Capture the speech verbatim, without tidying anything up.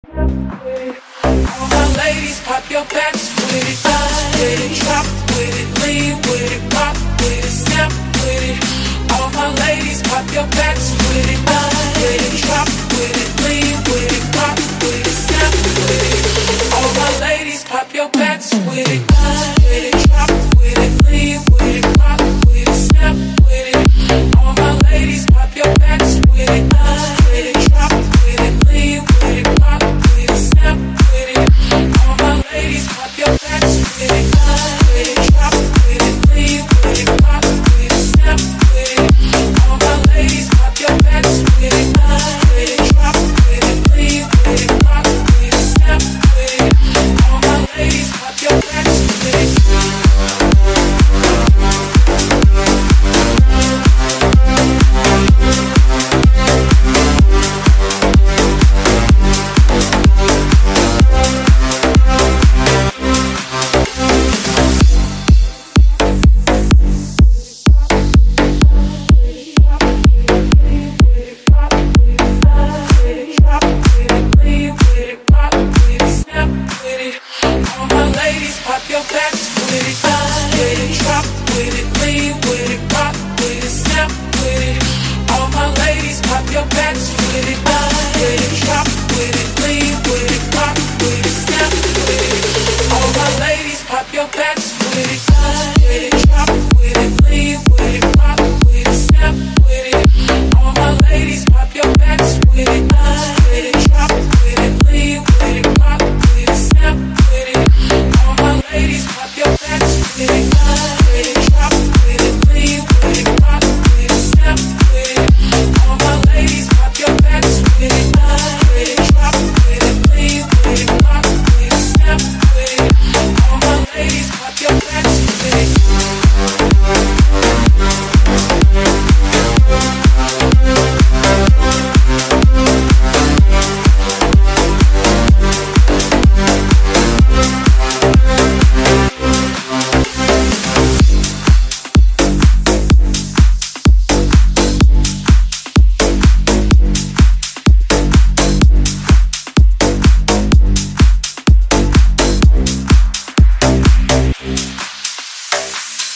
All my ladies, pop your backs with it, bounce with it, drop with it, lean with it, rock with it, snap with it. All my ladies, pop your backs with it, bounce with it, drop with it, lean with it, rock with it, snap with it. All my ladies, pop your backs with it, bounce with it, drop with it, lean with it, rock with it, snap with it. All my ladies, pop your backs with it, bounce with it, drop with it, lean with it, rock with it, snap with it. All my ladies, pop your backs with it, bounce with it, drop with it, lean with it, rock with it, snap with it. All my ladies, pop your backs with it, bounce with it, drop with it, lean with it, rock with it, snap with it. All my ladies, pop your backs with it. Your back.